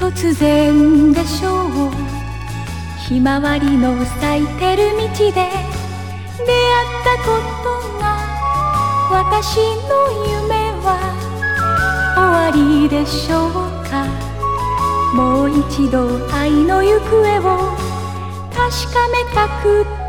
突然でしょう、ひまわりの咲いてる道で出会ったことが、私の夢は終わりでしょうか。もう一度愛の行方を確かめたくて